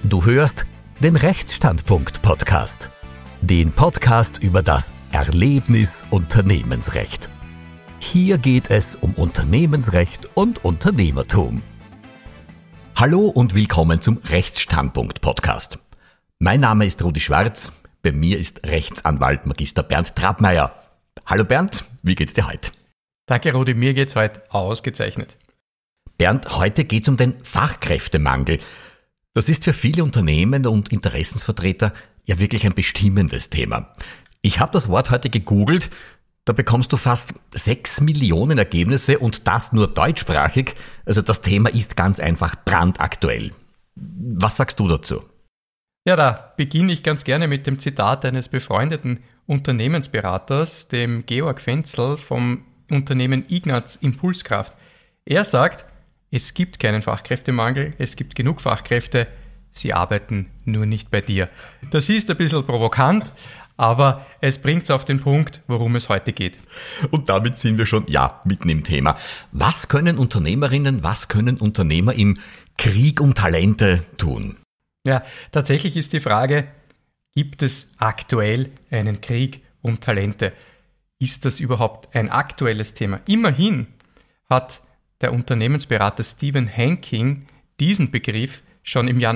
Du hörst den Rechtsstandpunkt-Podcast. Den Podcast über das Erlebnis Unternehmensrecht. Hier geht es um Unternehmensrecht und Unternehmertum. Hallo und willkommen zum Rechtsstandpunkt-Podcast. Mein Name ist Rudi Schwarz, bei mir ist Rechtsanwalt Magister Bernd Trappmeier. Hallo Bernd, wie geht's dir heute? Danke Rudi, mir geht's heute ausgezeichnet. Bernd, heute geht's um den Fachkräftemangel. Das ist für viele Unternehmen und Interessensvertreter ja wirklich ein bestimmendes Thema. Ich habe das Wort heute gegoogelt, da bekommst du fast 6 Millionen Ergebnisse und das nur deutschsprachig. Also das Thema ist ganz einfach brandaktuell. Was sagst du dazu? Ja, da beginne ich ganz gerne mit dem Zitat eines befreundeten Unternehmensberaters, dem Georg Fenzel vom Unternehmen Ignaz Impulskraft. Er sagt, es gibt keinen Fachkräftemangel, es gibt genug Fachkräfte, sie arbeiten nur nicht bei dir. Das ist ein bisschen provokant, aber es bringt es auf den Punkt, worum es heute geht. Und damit sind wir schon, mitten im Thema. Was können Unternehmerinnen, was können Unternehmer im Krieg um Talente tun? Ja, tatsächlich ist die Frage, gibt es aktuell einen Krieg um Talente? Ist das überhaupt ein aktuelles Thema? Immerhin hat der Unternehmensberater Stephen Hanking diesen Begriff schon im Jahr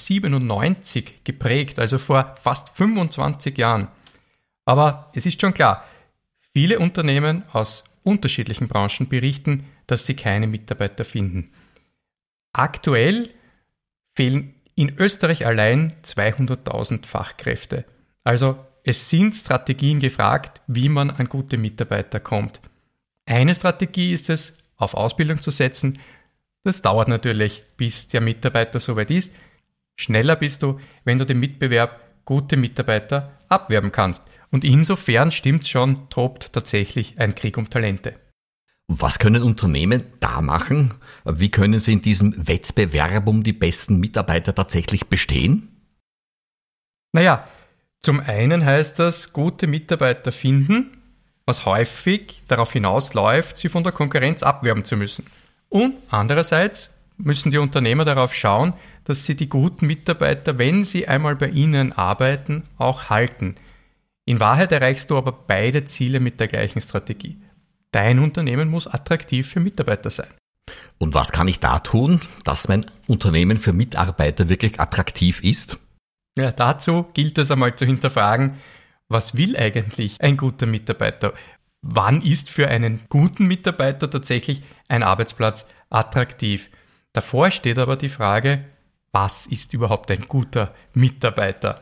1997 geprägt, also vor fast 25 Jahren. Aber es ist schon klar, viele Unternehmen aus unterschiedlichen Branchen berichten, dass sie keine Mitarbeiter finden. Aktuell fehlen in Österreich allein 200.000 Fachkräfte. Also es sind Strategien gefragt, wie man an gute Mitarbeiter kommt. Eine Strategie ist es, auf Ausbildung zu setzen. Das dauert natürlich, bis der Mitarbeiter soweit ist. Schneller bist du, wenn du dem Mitbewerb gute Mitarbeiter abwerben kannst. Und insofern stimmt's schon, tobt tatsächlich ein Krieg um Talente. Was können Unternehmen da machen? Wie können sie in diesem Wettbewerb um die besten Mitarbeiter tatsächlich bestehen? Naja, zum einen heißt das, gute Mitarbeiter finden, was häufig darauf hinausläuft, sie von der Konkurrenz abwerben zu müssen. Und andererseits müssen die Unternehmer darauf schauen, dass sie die guten Mitarbeiter, wenn sie einmal bei ihnen arbeiten, auch halten. In Wahrheit erreichst du aber beide Ziele mit der gleichen Strategie. Dein Unternehmen muss attraktiv für Mitarbeiter sein. Und was kann ich da tun, dass mein Unternehmen für Mitarbeiter wirklich attraktiv ist? Ja, dazu gilt es einmal zu hinterfragen, was will eigentlich ein guter Mitarbeiter? Wann ist für einen guten Mitarbeiter tatsächlich ein Arbeitsplatz attraktiv? Davor steht aber die Frage, was ist überhaupt ein guter Mitarbeiter?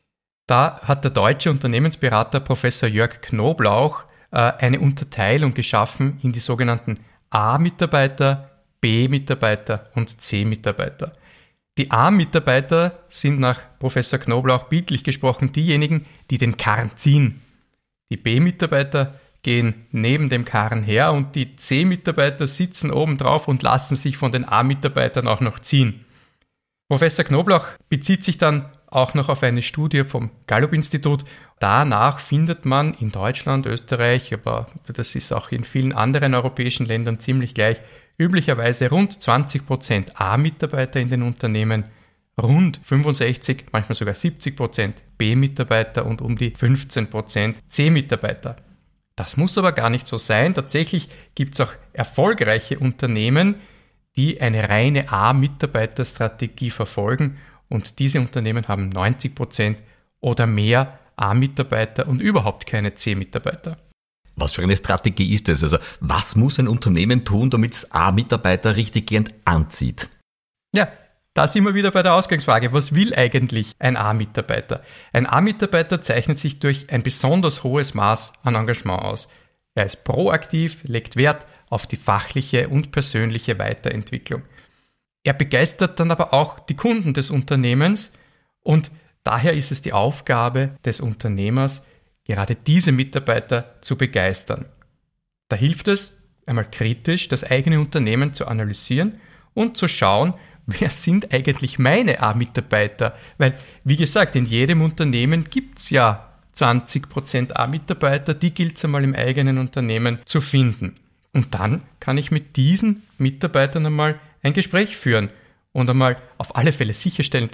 Da hat der deutsche Unternehmensberater Professor Jörg Knoblauch eine Unterteilung geschaffen in die sogenannten A-Mitarbeiter, B-Mitarbeiter und C-Mitarbeiter. Die A-Mitarbeiter sind nach Professor Knoblauch bildlich gesprochen diejenigen, die den Karren ziehen. Die B-Mitarbeiter gehen neben dem Karren her und die C-Mitarbeiter sitzen oben drauf und lassen sich von den A-Mitarbeitern auch noch ziehen. Professor Knoblauch bezieht sich dann auch noch auf eine Studie vom Gallup-Institut. Danach findet man in Deutschland, Österreich, aber das ist auch in vielen anderen europäischen Ländern ziemlich gleich, üblicherweise rund 20% A-Mitarbeiter in den Unternehmen, rund 65, manchmal sogar 70% B-Mitarbeiter und um die 15% C-Mitarbeiter. Das muss aber gar nicht so sein. Tatsächlich gibt es auch erfolgreiche Unternehmen, die eine reine A-Mitarbeiter-Strategie verfolgen und diese Unternehmen haben 90% oder mehr A-Mitarbeiter und überhaupt keine C-Mitarbeiter. Was für eine Strategie ist es? Also was muss ein Unternehmen tun, damit es A-Mitarbeiter richtiggehend anzieht? Ja, da sind wir wieder bei der Ausgangsfrage. Was will eigentlich ein A-Mitarbeiter? Ein A-Mitarbeiter zeichnet sich durch ein besonders hohes Maß an Engagement aus. Er ist proaktiv, legt Wert auf die fachliche und persönliche Weiterentwicklung. Er begeistert dann aber auch die Kunden des Unternehmens und daher ist es die Aufgabe des Unternehmers, gerade diese Mitarbeiter zu begeistern. Da hilft es, einmal kritisch das eigene Unternehmen zu analysieren und zu schauen, wer sind eigentlich meine A-Mitarbeiter? Weil, wie gesagt, in jedem Unternehmen gibt es ja 20% A-Mitarbeiter, die gilt es einmal im eigenen Unternehmen zu finden. Und dann kann ich mit diesen Mitarbeitern einmal ein Gespräch führen und einmal auf alle Fälle sicherstellen, dass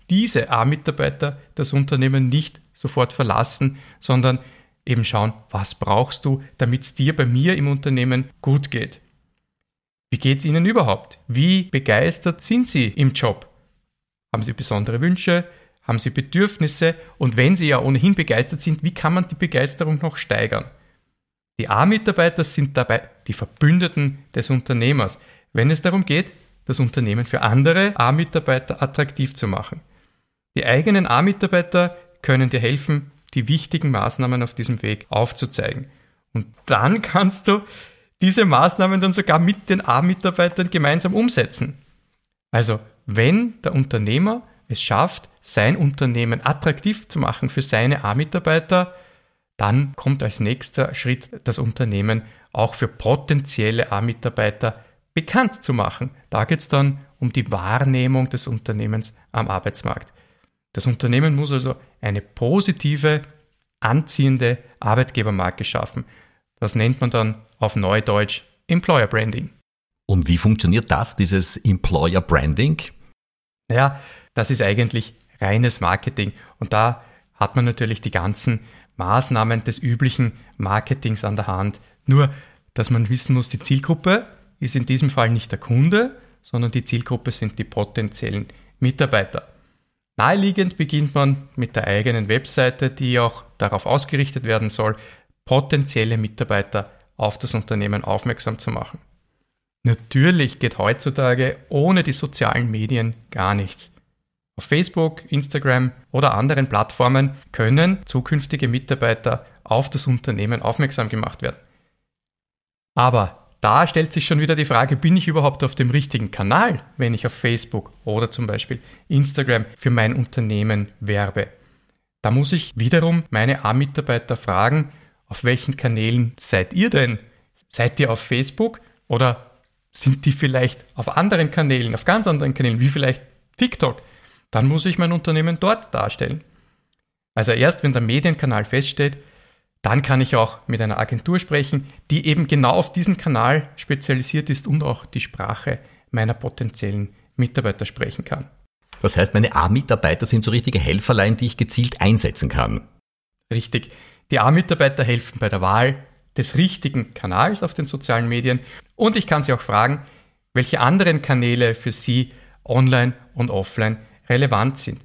diese A-Mitarbeiter das Unternehmen nicht sofort verlassen, sondern eben schauen, was brauchst du, damit es dir bei mir im Unternehmen gut geht. Wie geht es Ihnen überhaupt? Wie begeistert sind Sie im Job? Haben Sie besondere Wünsche? Haben Sie Bedürfnisse? Und wenn Sie ja ohnehin begeistert sind, wie kann man die Begeisterung noch steigern? Die A-Mitarbeiter sind dabei die Verbündeten des Unternehmers, wenn es darum geht, das Unternehmen für andere A-Mitarbeiter attraktiv zu machen. Die eigenen A-Mitarbeiter können dir helfen, die wichtigen Maßnahmen auf diesem Weg aufzuzeigen. Und dann kannst du diese Maßnahmen dann sogar mit den A-Mitarbeitern gemeinsam umsetzen. Also, wenn der Unternehmer es schafft, sein Unternehmen attraktiv zu machen für seine A-Mitarbeiter, dann kommt als nächster Schritt das Unternehmen auch für potenzielle A-Mitarbeiter bekannt zu machen. Da geht es dann um die Wahrnehmung des Unternehmens am Arbeitsmarkt. Das Unternehmen muss also eine positive, anziehende Arbeitgebermarke schaffen. Das nennt man dann auf Neudeutsch Employer Branding. Und wie funktioniert das, dieses Employer Branding? Naja, das ist eigentlich reines Marketing. Und da hat man natürlich die ganzen Maßnahmen des üblichen Marketings an der Hand. Nur, dass man wissen muss, die Zielgruppe ist in diesem Fall nicht der Kunde, sondern die Zielgruppe sind die potenziellen Mitarbeiter. Naheliegend beginnt man mit der eigenen Webseite, die auch darauf ausgerichtet werden soll, potenzielle Mitarbeiter auf das Unternehmen aufmerksam zu machen. Natürlich geht heutzutage ohne die sozialen Medien gar nichts. Auf Facebook, Instagram oder anderen Plattformen können zukünftige Mitarbeiter auf das Unternehmen aufmerksam gemacht werden. Aber da stellt sich schon wieder die Frage, bin ich überhaupt auf dem richtigen Kanal, wenn ich auf Facebook oder zum Beispiel Instagram für mein Unternehmen werbe? Da muss ich wiederum meine A-Mitarbeiter fragen, auf welchen Kanälen seid ihr denn? Seid ihr auf Facebook oder sind die vielleicht auf anderen Kanälen, auf ganz anderen Kanälen, wie vielleicht TikTok? Dann muss ich mein Unternehmen dort darstellen. Also erst wenn der Medienkanal feststeht, dann kann ich auch mit einer Agentur sprechen, die eben genau auf diesen Kanal spezialisiert ist und auch die Sprache meiner potenziellen Mitarbeiter sprechen kann. Das heißt, meine A-Mitarbeiter sind so richtige Helferlein, die ich gezielt einsetzen kann. Richtig. Die A-Mitarbeiter helfen bei der Wahl des richtigen Kanals auf den sozialen Medien und ich kann sie auch fragen, welche anderen Kanäle für sie online und offline relevant sind.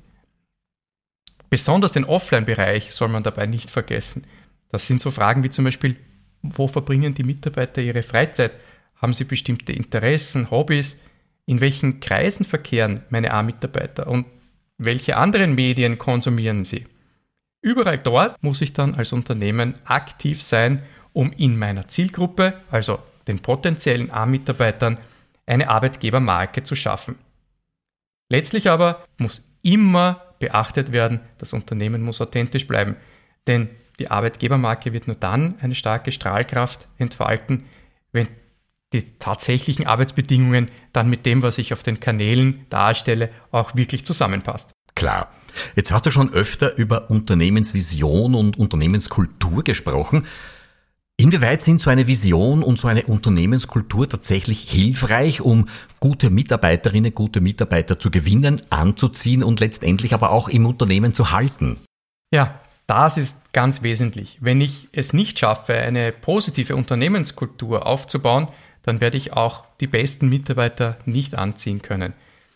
Besonders den Offline-Bereich soll man dabei nicht vergessen. Das sind so Fragen wie zum Beispiel, wo verbringen die Mitarbeiter ihre Freizeit? Haben sie bestimmte Interessen, Hobbys? In welchen Kreisen verkehren meine A-Mitarbeiter? Und welche anderen Medien konsumieren sie? Überall dort muss ich dann als Unternehmen aktiv sein, um in meiner Zielgruppe, also den potenziellen A-Mitarbeitern, eine Arbeitgebermarke zu schaffen. Letztlich aber muss immer beachtet werden, das Unternehmen muss authentisch bleiben, denn die Arbeitgebermarke wird nur dann eine starke Strahlkraft entfalten, wenn die tatsächlichen Arbeitsbedingungen dann mit dem, was ich auf den Kanälen darstelle, auch wirklich zusammenpasst. Klar. Jetzt hast du schon öfter über Unternehmensvision und Unternehmenskultur gesprochen. Inwieweit sind so eine Vision und so eine Unternehmenskultur tatsächlich hilfreich, um gute Mitarbeiterinnen, gute Mitarbeiter zu gewinnen, anzuziehen und letztendlich aber auch im Unternehmen zu halten? Ja, das ist ganz wesentlich. Wenn ich es nicht schaffe, eine positive Unternehmenskultur aufzubauen, dann werde ich auch die besten Mitarbeiter nicht anziehen können.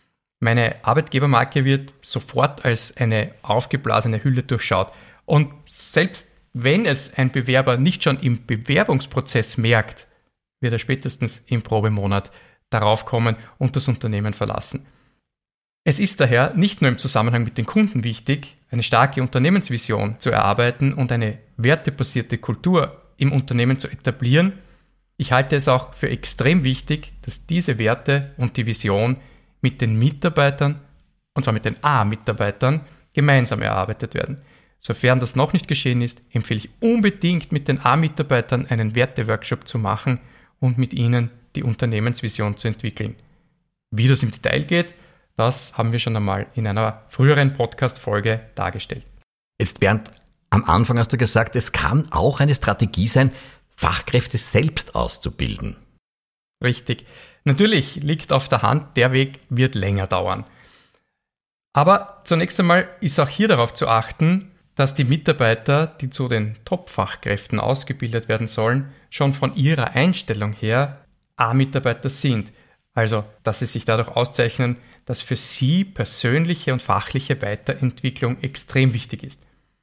Meine Arbeitgebermarke wird sofort als eine aufgeblasene Hülle durchschaut. Und selbst wenn es ein Bewerber nicht schon im Bewerbungsprozess merkt, wird er spätestens im Probemonat darauf kommen und das Unternehmen verlassen. Es ist daher nicht nur im Zusammenhang mit den Kunden wichtig, eine starke Unternehmensvision zu erarbeiten und eine wertebasierte Kultur im Unternehmen zu etablieren. Ich halte es auch für extrem wichtig, dass diese Werte und die Vision mit den Mitarbeitern, und zwar mit den A-Mitarbeitern, gemeinsam erarbeitet werden. Sofern das noch nicht geschehen ist, empfehle ich unbedingt mit den A-Mitarbeitern einen Werteworkshop zu machen und mit ihnen die Unternehmensvision zu entwickeln. Wie das im Detail geht, das haben wir schon einmal in einer früheren Podcast-Folge dargestellt. Jetzt Bernd, am Anfang hast du gesagt, es kann auch eine Strategie sein, Fachkräfte selbst auszubilden. Richtig. Natürlich liegt auf der Hand, der Weg wird länger dauern. Aber zunächst einmal ist auch hier darauf zu achten, dass die Mitarbeiter, die zu den Top-Fachkräften ausgebildet werden sollen, schon von ihrer Einstellung her A-Mitarbeiter sind. Also, dass sie sich dadurch auszeichnen, dass für sie persönliche und fachliche Weiterentwicklung extrem wichtig ist.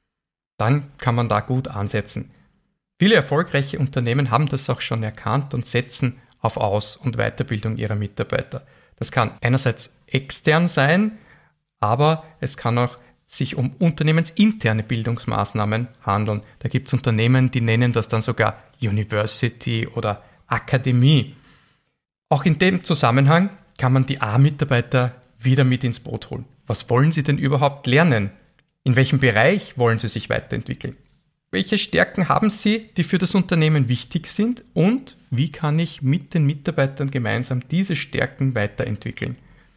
Dann kann man da gut ansetzen. Viele erfolgreiche Unternehmen haben das auch schon erkannt und setzen auf Aus- und Weiterbildung ihrer Mitarbeiter. Das kann einerseits extern sein, aber es kann auch sich um unternehmensinterne Bildungsmaßnahmen handeln. Da gibt es Unternehmen, die nennen das dann sogar University oder Akademie. Auch in dem Zusammenhang kann man die A-Mitarbeiter wieder mit ins Boot holen. Was wollen sie denn überhaupt lernen? In welchem Bereich wollen sie sich weiterentwickeln? Welche Stärken haben sie, die für das Unternehmen wichtig sind? Und wie kann ich mit den Mitarbeitern gemeinsam diese Stärken weiterentwickeln?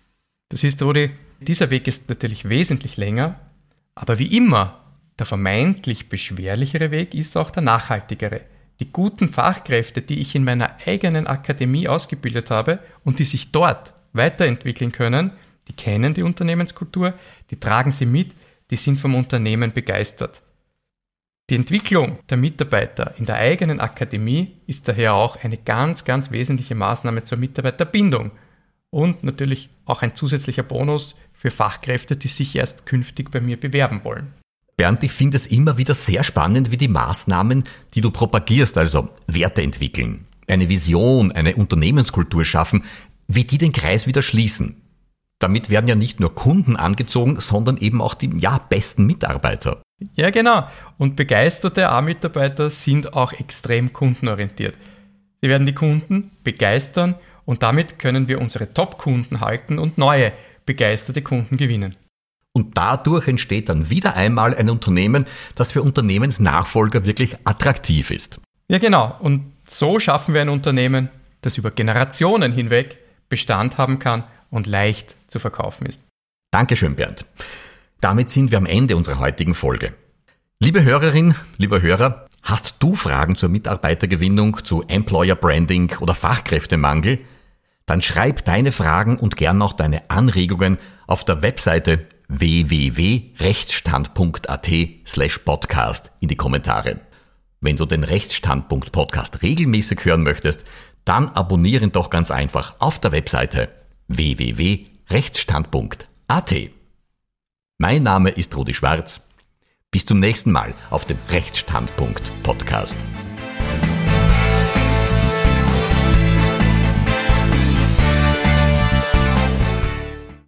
Du siehst, Rudi, dieser Weg ist natürlich wesentlich länger, aber wie immer, der vermeintlich beschwerlichere Weg ist auch der nachhaltigere. Die guten Fachkräfte, die ich in meiner eigenen Akademie ausgebildet habe und die sich dort weiterentwickeln können, die kennen die Unternehmenskultur, die tragen sie mit, die sind vom Unternehmen begeistert. Die Entwicklung der Mitarbeiter in der eigenen Akademie ist daher auch eine ganz, ganz wesentliche Maßnahme zur Mitarbeiterbindung und natürlich auch ein zusätzlicher Bonus für Fachkräfte, die sich erst künftig bei mir bewerben wollen. Bernd, ich finde es immer wieder sehr spannend, wie die Maßnahmen, die du propagierst, also Werte entwickeln, eine Vision, eine Unternehmenskultur schaffen, wie die den Kreis wieder schließen. Damit werden ja nicht nur Kunden angezogen, sondern eben auch die besten Mitarbeiter. Ja, genau. Und begeisterte A-Mitarbeiter sind auch extrem kundenorientiert. Sie werden die Kunden begeistern und damit können wir unsere Top-Kunden halten und neue, begeisterte Kunden gewinnen. Und dadurch entsteht dann wieder einmal ein Unternehmen, das für Unternehmensnachfolger wirklich attraktiv ist. Ja, genau. Und so schaffen wir ein Unternehmen, das über Generationen hinweg Bestand haben kann und leicht zu verkaufen ist. Dankeschön, Bernd. Damit sind wir am Ende unserer heutigen Folge. Liebe Hörerin, lieber Hörer, hast du Fragen zur Mitarbeitergewinnung, zu Employer Branding oder Fachkräftemangel? Dann schreib deine Fragen und gern auch deine Anregungen auf der Webseite www.rechtsstand.at/podcast in die Kommentare. Wenn du den Rechtsstandpunkt Podcast regelmäßig hören möchtest, dann abonniere ihn doch ganz einfach auf der Webseite www.rechtsstandpunkt.at. Mein Name ist Rudi Schwarz. Bis zum nächsten Mal auf dem Rechtsstandpunkt Podcast.